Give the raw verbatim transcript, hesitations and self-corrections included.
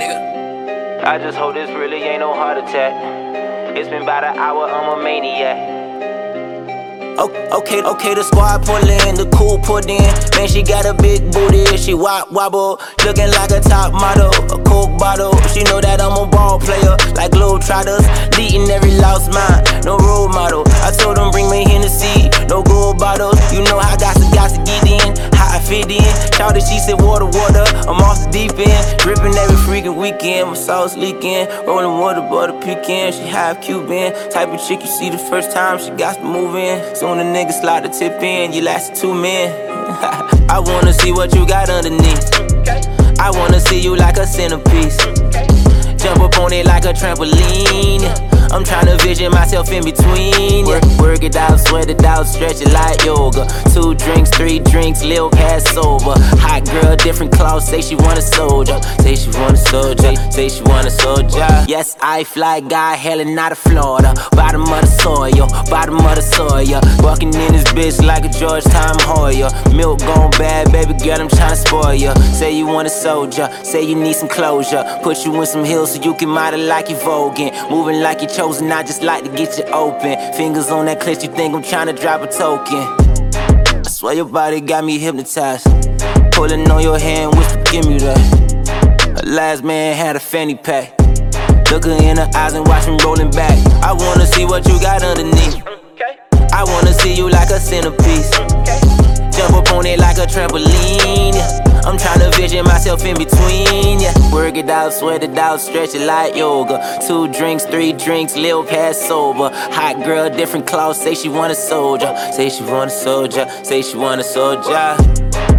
nigga. I just hope this really ain't no heart attack. It's been about an hour, I'm a maniac. Okay, okay, the squad pull in, the cool put in. Man, she got a big booty, she wop wobble, looking like a top model, a coke bottle. She know that I'm a ball player, like Globetrotters, leading every lost mind, no role model. I told them bring me Hennessy, no gold bottles. You know I got to, got to get in, how I fit in. Shouted, she said water, water, I'm off the deep end, dripping every freaking weekend. My sauce leaking, rolling water, butter pecan. She half Cuban, type of chick you see the first time she got to move in. Soon the niggas slide the tip in, you lasted two men. I wanna see what you got underneath. I wanna see you like a centerpiece. Jump up on it like a trampoline. I'm tryna vision myself in between. Work, work it out, sweat it out, stretch it like yoga. Two drinks, three drinks, lil' past sober. Hot girl, different clothes, say she want a soldier. Say she want a soldier, say she want a soldier. Yes, I fly guy, hailing out of Florida. Bottom of the soil, bottom of the soil. Walking in this bitch like a Georgetown Hoyer. Milk gone bad, baby girl, I'm tryna spoil ya. Say you want a soldier, say you need some closure. Put you in some hills so you can model like you voguing. Moving like you chosen, I just like to get you open. Fingers on that clutch, you think I'm tryna drop a token. I swear your body got me hypnotized. Pulling on your hand, whisper, give me that. Her last man had a fanny pack. Look her in the eyes and watch him rolling back. I wanna see what you got underneath. I wanna see you like a centerpiece. Jump up on it like a trampoline. I'm tryna vision myself in between. Yeah. Work it out, sweat it out, stretch it like yoga. Two drinks, three drinks, lil' past sober. Hot girl, different clothes, say she want a soldier. Say she want a soldier, say she want a soldier.